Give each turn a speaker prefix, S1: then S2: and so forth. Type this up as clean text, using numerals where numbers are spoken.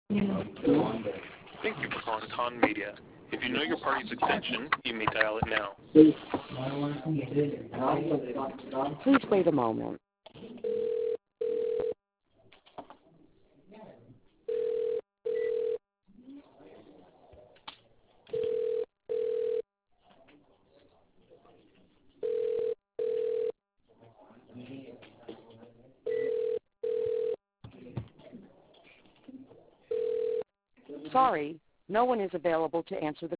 S1: Thank you for calling Con Media. If you know your party's extension, you may dial it now.
S2: Please wait a moment. Sorry, no one is available to answer the